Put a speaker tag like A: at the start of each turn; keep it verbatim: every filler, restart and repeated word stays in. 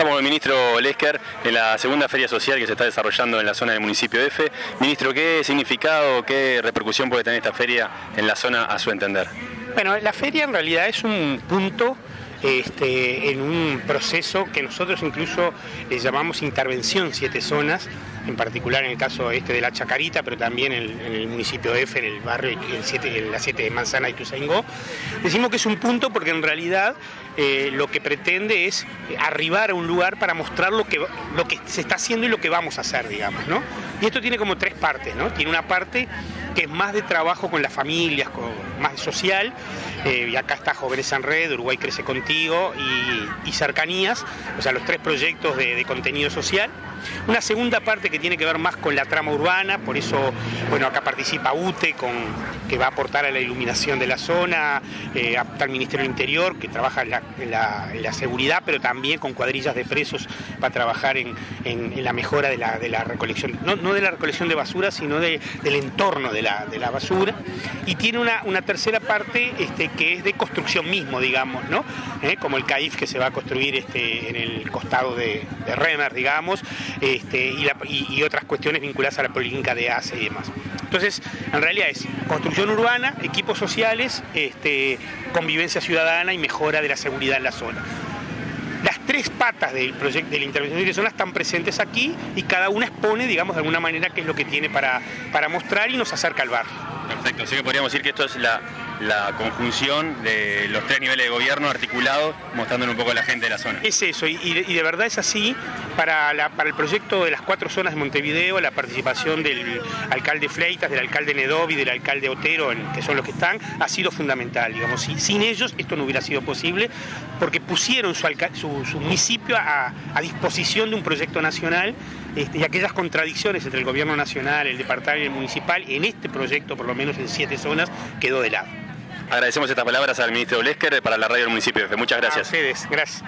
A: Estamos con el ministro Lesker en la segunda feria social que se está desarrollando en la zona del municipio F. Ministro, ¿qué significado, qué repercusión puede tener esta feria en la zona a su entender?
B: Bueno, la feria en realidad es un punto este, en un proceso que nosotros incluso le llamamos intervención siete zonas, en particular en el caso este de la Chacarita, pero también en el, en el municipio F, en el barrio, el siete, en la siete de Manzana y Ituzaingó. Decimos que es un punto porque en realidad eh, lo que pretende es arribar a un lugar para mostrar lo que, lo que se está haciendo y lo que vamos a hacer, digamos, ¿no? Y esto tiene como tres partes, ¿no? Tiene una parte que es más de trabajo con las familias, con, más social, eh, y acá está Jóvenes en Red, Uruguay Crece Contigo y, y Cercanías, o sea, los tres proyectos de, de contenido social. Una segunda parte que tiene que ver más con la trama urbana, por eso, bueno, acá participa U T E, con, que va a aportar a la iluminación de la zona, eh, está el Ministerio del Interior, que trabaja en la, en, la, en la seguridad, pero también con cuadrillas de presos va a trabajar en, en, en la mejora de la, de la recolección, no, no de la recolección de basura, sino de, del entorno de la, de la basura. Y tiene una, una tercera parte este, que es de construcción mismo, digamos, ¿no? ¿Eh? Como el C A I F que se va a construir este, en el costado de, de Remer, digamos, este, y, la, y, y otras cuestiones vinculadas a la policlínica de A C E y demás. Entonces, en realidad es construcción urbana, equipos sociales, este, convivencia ciudadana y mejora de la seguridad en la zona. Las tres patas del proyecto de la intervención de zonas están presentes aquí y cada una expone, digamos, de alguna manera qué es lo que tiene para, para mostrar y nos acerca al barrio.
A: Perfecto, así que podríamos decir que esto es la, la conjunción de los tres niveles de gobierno articulados, mostrándole un poco a la gente de la zona.
B: Es eso, y, y de verdad es así. Para, la, para el proyecto de las cuatro zonas de Montevideo, la participación del alcalde Fleitas, del alcalde Nedovi, del alcalde Otero, en, que son los que están, ha sido fundamental. Digamos. Si, sin ellos esto no hubiera sido posible, porque pusieron su, su, su municipio a, a disposición de un proyecto nacional, este, y aquellas contradicciones entre el gobierno nacional, el departamental y el municipal, en este proyecto, por lo menos en siete zonas, quedó de lado.
A: Agradecemos estas palabras al ministro Lesker para la radio del municipio F. Muchas gracias.
B: A ustedes, gracias.